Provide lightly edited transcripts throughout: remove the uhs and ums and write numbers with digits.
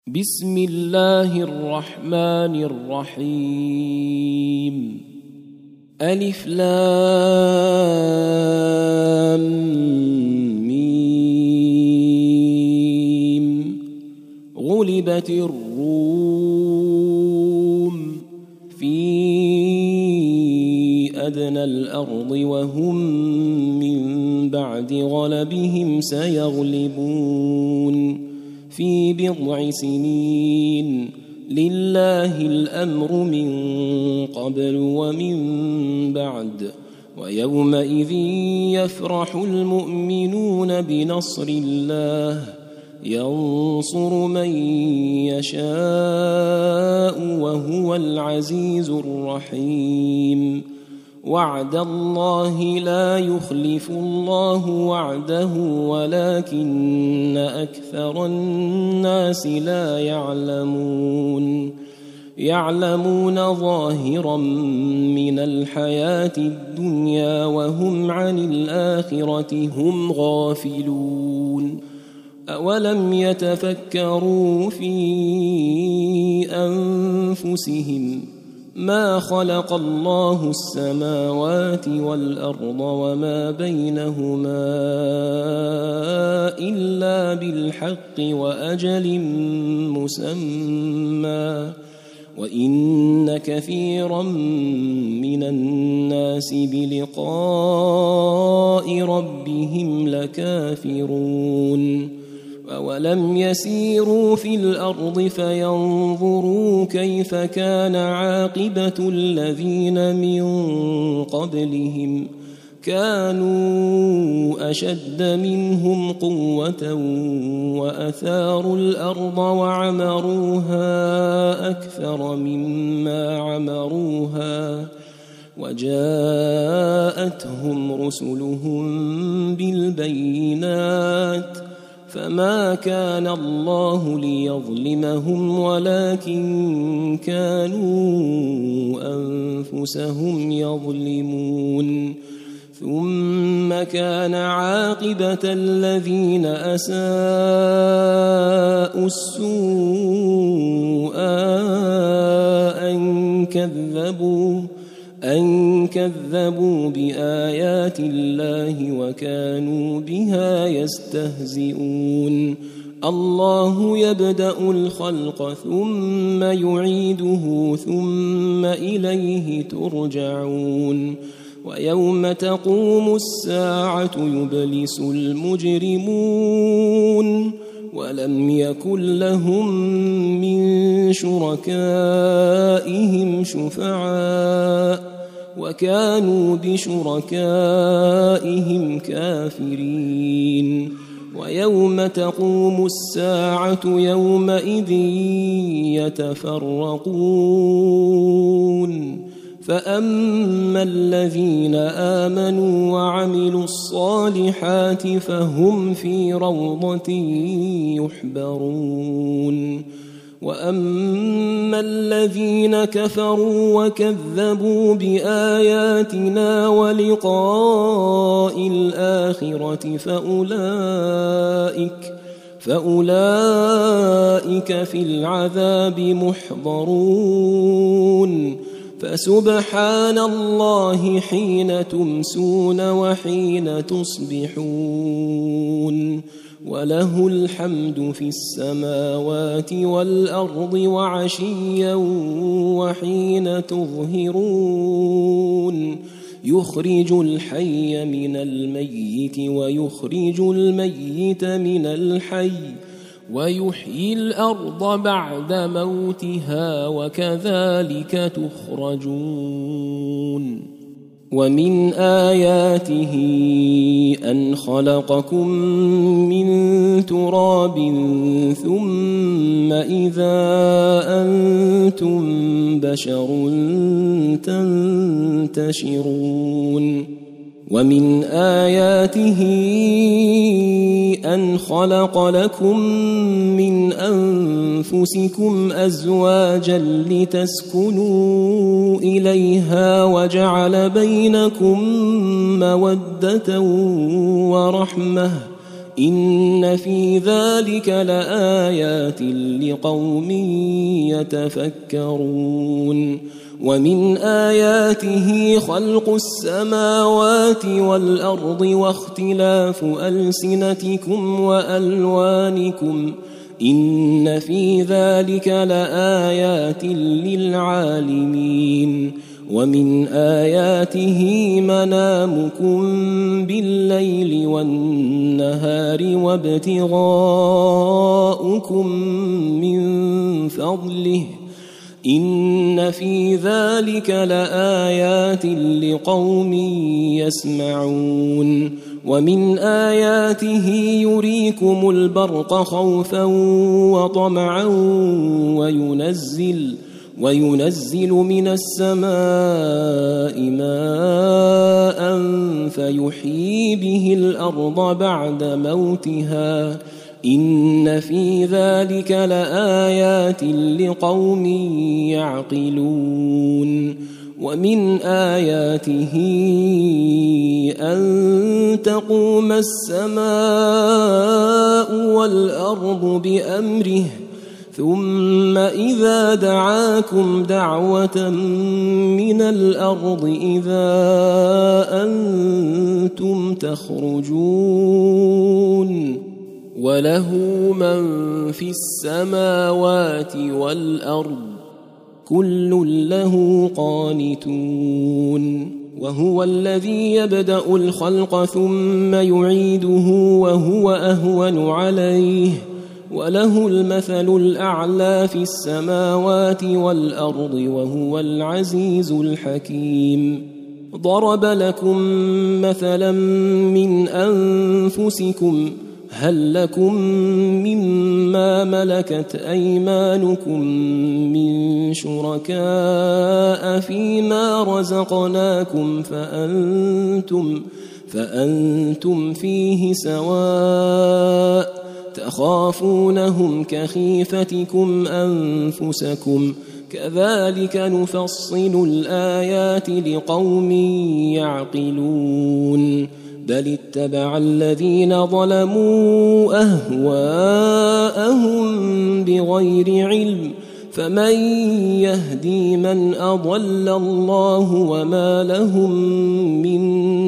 بسم الله الرحمن الرحيم. ألف لام ميم. غلبت الروم في أدنى الأرض وهم من بعد غلبهم سيغلبون في بضع سنين. لله الأمر من قبل ومن بعد. ويومئذ يفرح المؤمنون بنصر الله ينصر من يشاء وهو العزيز الرحيم. وعد الله لا يخلف الله وعده ولكن أكثر الناس لا يعلمون ظاهرا من الحياة الدنيا وهم عن الآخرة هم غافلون. أولم يتفكروا في أنفسهم ما خلق الله السماوات والأرض وما بينهما إلا بالحق وأجل مسمى وإن كثيرا من الناس بلقاء ربهم لكافرون. أولم يسيروا في الأرض فينظروا كيف كان عاقبة الذين من قبلهم كانوا أشد منهم قوة وأثاروا الأرض وعمروها أكثر مما عمروها وجاءتهم رسلهم بالبينات فما كان الله ليظلمهم ولكن كانوا أنفسهم يظلمون. ثم كان عاقبة الذين أساءوا السوء أن كذبوا بآيات الله وكانوا بها يستهزئون. الله يبدأ الخلق ثم يعيده ثم إليه ترجعون. ويوم تقوم الساعة يبلس المجرمون ولم يكن لهم من شركائهم شفعاء وكانوا بشركائهم كافرين. ويوم تقوم الساعة يومئذ يتفرقون فأما الذين آمنوا وعملوا الصالحات فهم في روضة يحبرون. وأما الذين كفروا وكذبوا بآياتنا ولقاء الآخرة فأولئك في العذاب محضرون. فسبحان الله حين تمسون وحين تصبحون وله الحمد في السماوات والأرض وعشيا وحين تظهرون. يخرج الحي من الميت ويخرج الميت من الحي ويحيي الأرض بعد موتها وكذلك تخرجون. ومن آياته أن خلقكم من تراب ثم إذا أنتم بشر تنتشرون. ومن آياته أن خلق لكم من أنفسكم أزواجا لتسكنوا إليها وجعل بينكم مودة ورحمة إن في ذلك لآيات لقوم يتفكرون ومن آياته خلق السماوات والأرض واختلاف ألسنتكم وألوانكم إن في ذلك لآيات للعالمين ومن آياته منامكم بالليل والنهار وابتغاؤكم من فضله إن في ذلك لآيات لقوم يسمعون ومن آياته يريكم البرق خوفا وطمعا وينزل من السماء ماء فيحيي به الأرض بعد موتها إن في ذلك لآيات لقوم يعقلون ومن آياته أن تقوم السماء والأرض بأمره ثم إذا دعاكم دعوة من الأرض إذا أنتم تخرجون وله من في السماوات والأرض كل له قانتون وهو الذي يبدأ الخلق ثم يعيده وهو أهون عليه وله المثل الأعلى في السماوات والأرض وهو العزيز الحكيم ضرب لكم مثلا من أنفسكم هل لكم مما ملكت أيمانكم من شركاء فيما رزقناكم فأنتم فيه سواء تخافونهم كخيفتكم أنفسكم كذلك نفصل الآيات لقوم يعقلون بل اتبع الذين ظلموا أهواءهم بغير علم فمن يهدي من أضل الله وما لهم من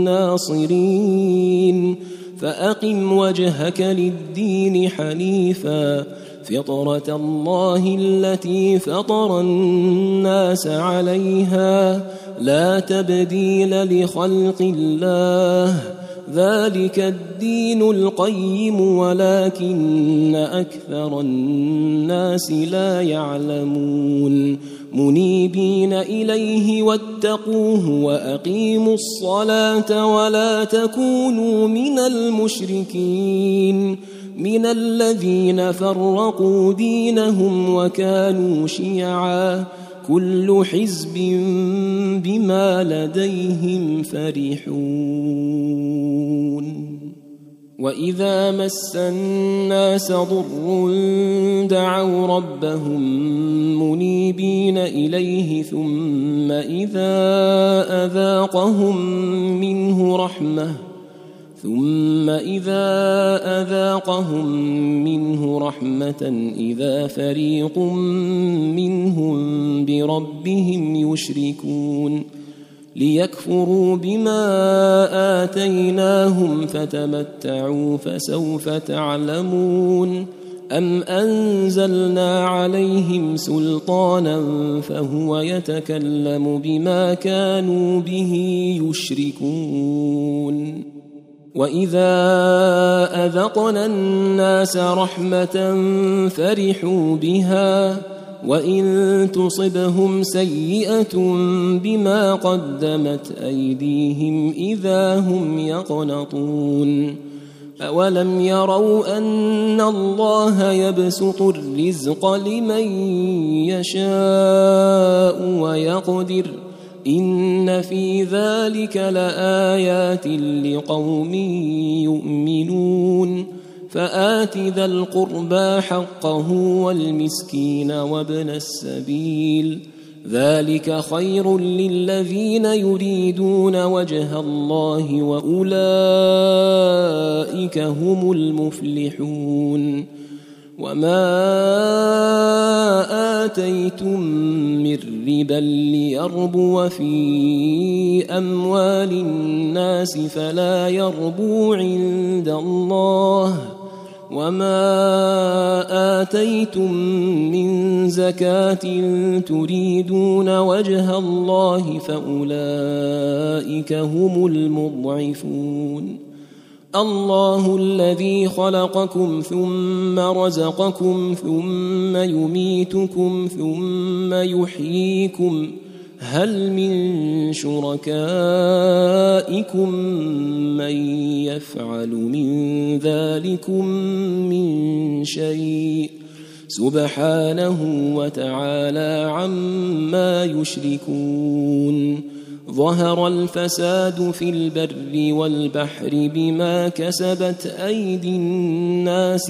ناصرين فأقم وجهك للدين حنيفا فطرة الله التي فطر الناس عليها لا تبديل لخلق الله ذلك الدين القيم ولكن أكثر الناس لا يعلمون منيبين إليه واتقوه وأقيموا الصلاة ولا تكونوا من المشركين من الذين فرقوا دينهم وكانوا شيعا كل حزب بما لديهم فرحون وإذا مس الناس ضر دعوا ربهم منيبين إليه ثم إذا أذاقهم منه رحمة إذا فريق منهم بربهم يشركون ليكفروا بما آتيناهم فتمتعوا فسوف تعلمون أم أنزلنا عليهم سلطانا فهو يتكلم بما كانوا به يشركون وإذا أذقنا الناس رحمة فرحوا بها وإن تصبهم سيئة بما قدمت أيديهم إذا هم يقنطون أولم يروا أن الله يبسط الرزق لمن يشاء ويقدر إن في ذلك لآيات لقوم يؤمنون فآت ذا القربى حقه والمسكين وابن السبيل ذلك خير للذين يريدون وجه الله وأولئك هم المفلحون وما آتيتم من ربا ليربو في أموال الناس فلا يربو عند الله وما آتيتم من زكاة تريدون وجه الله فأولئك هم المضعفون الله الذي خلقكم ثم رزقكم ثم يميتكم ثم يحييكم هل من شركائكم من يفعل من ذلكم من شيء سبحانه وتعالى عما يشركون ظهر الفساد في البر والبحر بما كسبت أيدي الناس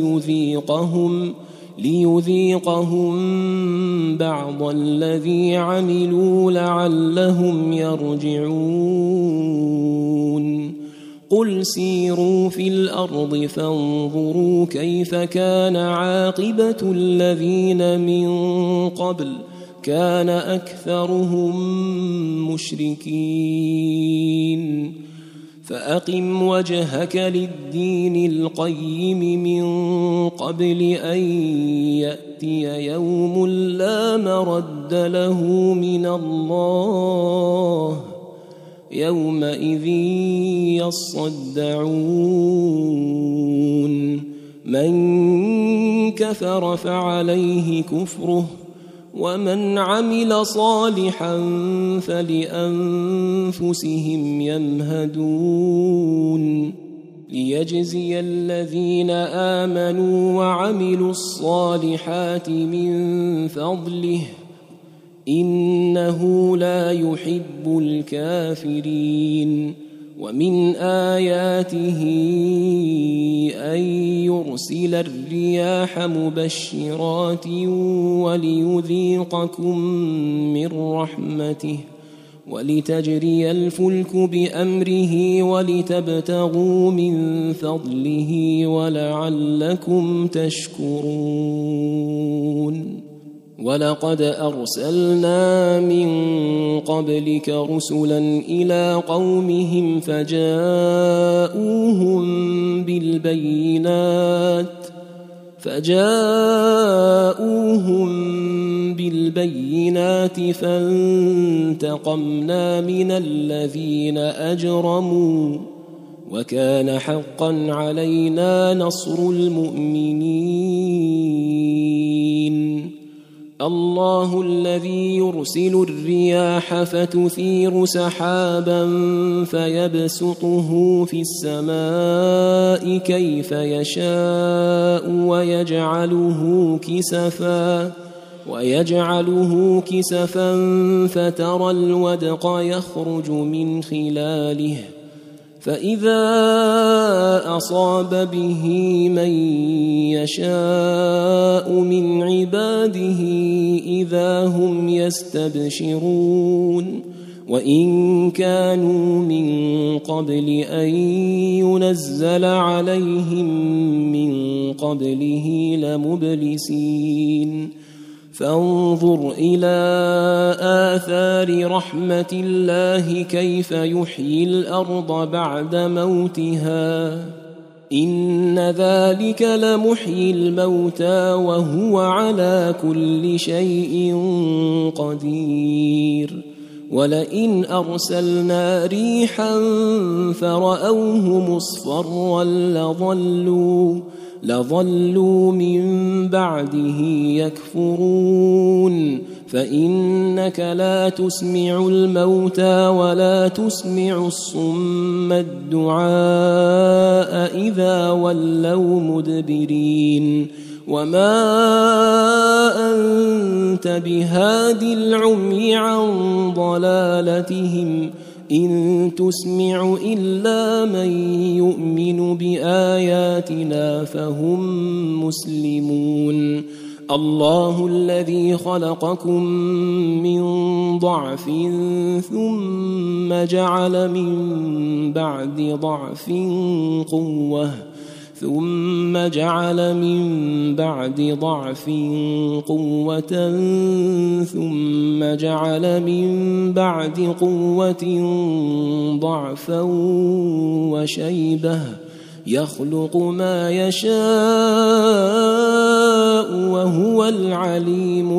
ليذيقهم بعض الذي عملوا لعلهم يرجعون قل سيروا في الأرض فانظروا كيف كان عاقبة الذين من قبل كان أكثرهم مشركين فأقم وجهك للدين القيم من قبل أن يأتي يوم لا مرد له من الله يومئذ يصدعون من كفر فعليه كفره ومن عمل صالحا فلأنفسهم يمهدون ليجزي الذين آمنوا وعملوا الصالحات من فضله إنه لا يحب الكافرين ومن آياته أن يرسل الرياح مبشرات وليذيقكم من رحمته ولتجري الفلك بأمره ولتبتغوا من فضله ولعلكم تشكرون ولقد أرسلنا من قبلك رسلا إلى قومهم فجاءوهم بالبينات فانتقمنا من الذين أجرموا وكان حقا علينا نصر المؤمنين الله الذي يرسل الرياح فتثير سحابا فيبسطه في السماء كيف يشاء ويجعله كسفا فترى الودق يخرج من خلاله فإذا أصاب به من يشاء من عباده إذا هم يستبشرون وإن كانوا من قبل أن ينزل عليهم من قبله لمبلسين فانظر إلى آثار رحمة الله كيف يحيي الأرض بعد موتها إن ذلك لمحيي الموتى وهو على كل شيء قدير ولئن أرسلنا ريحا فرأوه مصفرا لظلوا من بعده يكفرون فإنك لا تسمع الموتى ولا تسمع الصم الدعاء إذا ولوا مدبرين وما أنت بهاد العمي عن ضلالتهم إن تسمع إلا من يؤمن بآياتنا فهم مسلمون الله الذي خلقكم من ضعف ثم جعل من بعد ضعف قوة ثم جعل من بعد ضعف قوة ثم جعل من بعد قوة ضعفا وشيبة يخلق ما يشاء وهو العليم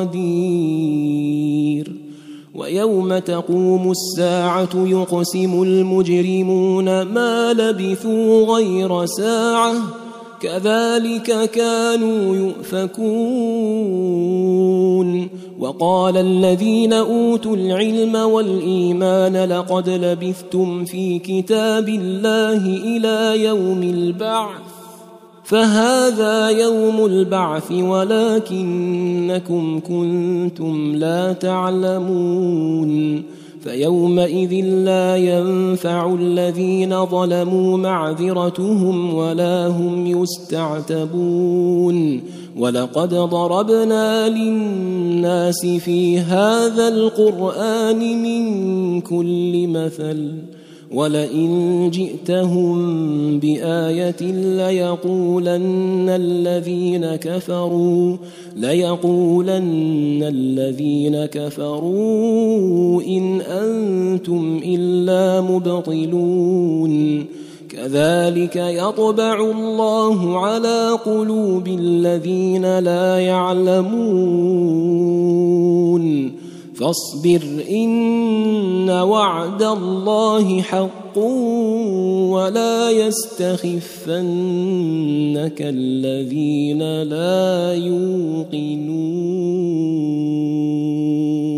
القدير ويوم تقوم الساعة يقسم المجرمون ما لبثوا غير ساعة كذلك كانوا يؤفكون وقال الذين أوتوا العلم والإيمان لقد لبثتم في كتاب الله إلى يوم البعث فهذا يوم البعث ولكنكم كنتم لا تعلمون فيومئذ لا ينفع الذين ظلموا معذرتهم ولا هم يستعتبون ولقد ضربنا للناس في هذا القرآن من كل مثل ولئن جئتهم بآية ليقولن الذين كفروا إن أنتم إلا مبطلون كذلك يطبع الله على قلوب الذين لا يعلمون فاصبر إن وعد الله حق ولا يستخفنك الذين لا يوقنون